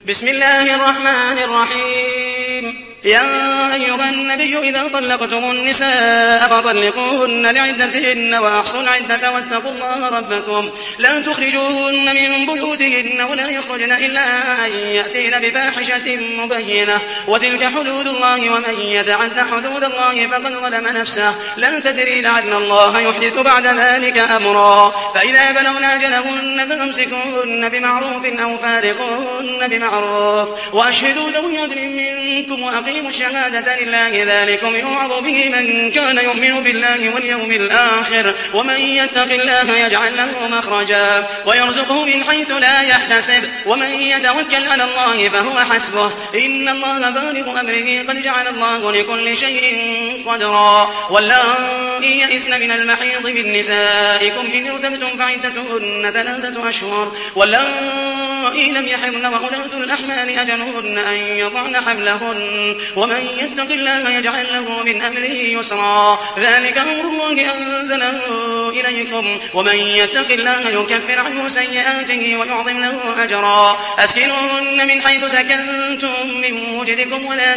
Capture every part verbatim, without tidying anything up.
بسم الله الرحمن الرحيم. يا أيها النبي إذا طلقتم النساء فطلقوهن لعدتهن وأحصوا العدة واتقوا الله ربكم لا تخرجوهن من بيوتهن ولا يخرجن إلا أن يأتين بفاحشة مبينة وتلك حدود الله ومن يتعد حدود الله فقد ظلم نفسه لا تدري لعل الله يحدث بعد ذلك أمرا. فإذا بلغن أجلهن فامسكوهن بمعروف أو فارقوهن بمعروف وأشهدوا ذوي عدل منكم وأقيموا الشهادة لله ذلكم يوعظ به من كان يؤمن بالله واليوم الآخر ومن يتق الله يجعل له مخرجا ويرزقه من حيث لا يحتسب ومن يتوكل على الله فهو حسبه إن الله بالغ أمره قد جعل الله لكل شيء قدرا. واللائي يئسن من المحيض من نسائكم إن ارتبتم فعدتهن ثلاثة أشهر واللائي لم يحضن وأولاة الأحمال أجلهن أن يضعن حملهن ومن يتق الله يجعل له من أمره يسرا. ذلك أمر الله أنزله إليكم ومن يتق الله يكفر عنه سيئاته ويعظم له أجرا. أسكنوهن من حيث سكنتم من وجدكم ولا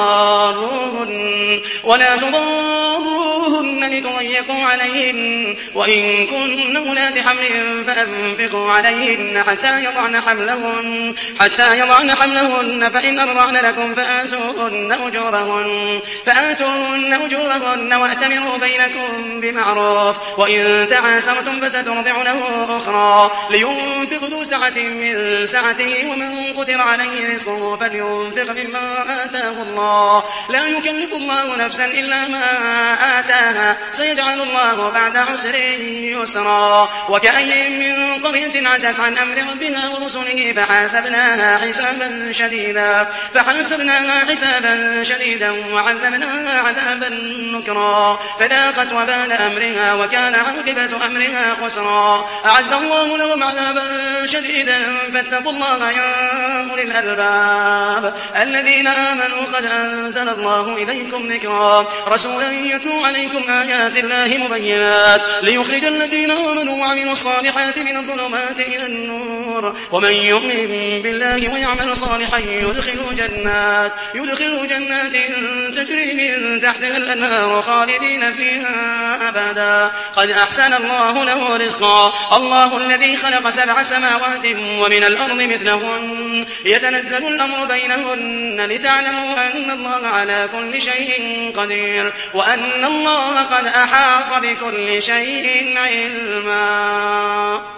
تضاروهن ولا تضاروهن لتضيقوا عليهن وإن كن أولات حمل فأنفقوا عليهن حتى يضعن حملهن حتى يضعن حملهن فإن أرضعن لكم فآتوهن أجورهن فآتوهن أجورهن وأتمروا بينكم بمعروف وإن تعاسرتم فسترضع له أخرى لينفق ذو سعة من سعته ومن قدر عليه رزقه فلينفق مما آتاه الله لا يكلف الله نفسا إلا ما آتاها سيجعل الله بعد عسر يسرا. وكأي من قرية عتت عن أمر ربها ورسله فحاسبناها حسابا شديدا فحاسبناها حسابا شديدا وعذبناها عذابا نكرا فذاقت وبال أمرها وكان عاقبة أمرها خسرا. أعد الله لهم عذابا شديدا فاتقوا الله يا أولي الألباب الذين آمنوا قد أنزل الله إليكم ذكرا رسولا يتلو عليكم آيات الله مبينات ليخرج الذين آمنوا وعملوا الصالحات من الظلمات إلى النور ومن يؤمن بالله ويعمل صالحا يدخله جنات يدخله جنات تجري من تحتها الأنهار خالدين فيها أبدا قد أحسن الله له رزقا. الله الذي خلق سبع سماوات ومن الأرض مثلهن يتنزل الأمر بينهن لتعلموا أن الله على كل شيء قدير وأن الله قد أحاط بكل شيء علما.